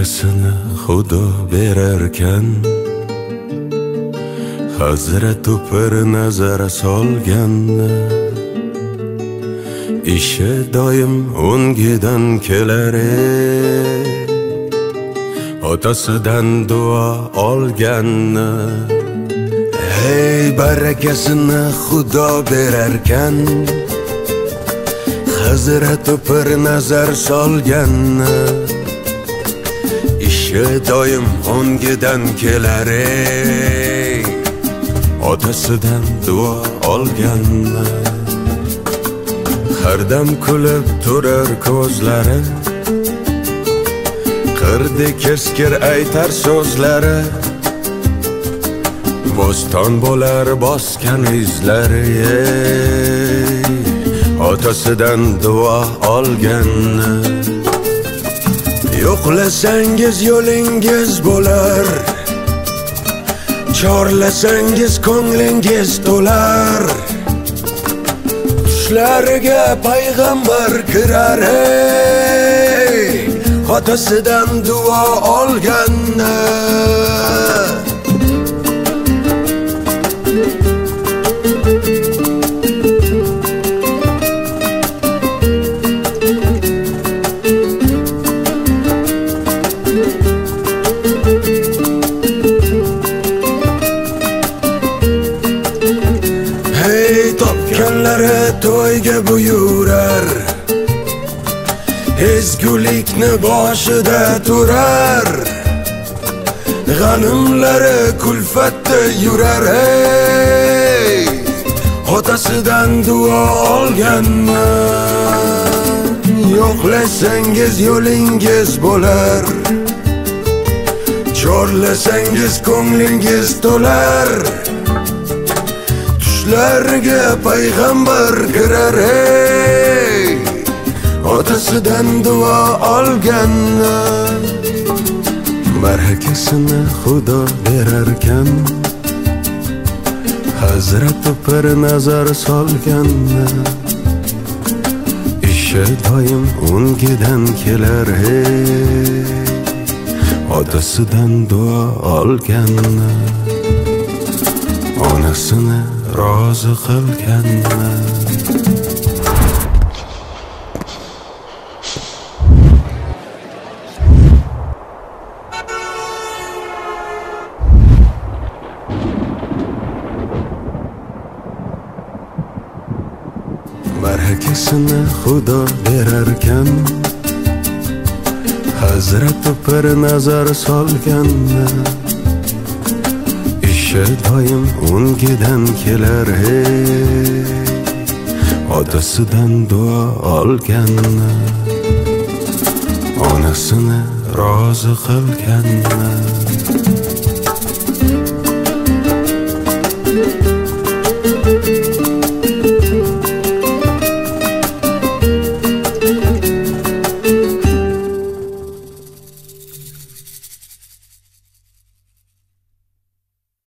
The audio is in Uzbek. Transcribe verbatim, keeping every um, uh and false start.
Barakasini Xudo berarkan, Hazrati Pir nazar solganni, ishi doim o'ngidan kelar ey, otasidan duo olganni. Hey, barakasini Xudo berarkan, Hazrati Pir nazar solganni, ishi doim o'ngidan kelar ey, otasidan duo olganni. Har dam kulib turar ko'zlari, qirdi keskir aytar so'zlari, bo'ston bo'lar bosgan izlari ey, otasidan duo olganni. Yo'qlasangiz yo'lingiz bo'lar, chorlasangiz ko'nglingiz to'lar, tushlariga payg'ambar kirar ey, otasidan duo olganni. Topganlari to'yga buyurar, ezgulikni boshida turar, g'animlari kulfatda yurar ey, otasidan duo olganni. Yo'qlasangiz yo'lingiz bo'lar, chorlasangiz ko'nglingiz to'lar, tushlariga payg'ambar kirar ey, otasidan duo olganni. Barakasini Xudo berarkan, Hazrati Pir nazar solganni, ishi doim o'ngidan kelar ey, otasidan duo olganni. Onasini rozi qilganni. Barakasini Xudo berarkan, Hazrati Pir nazar solganni, ishi doim o'ngidan kelar ey, otasidan duo olganni. Onasini rozi qilganni.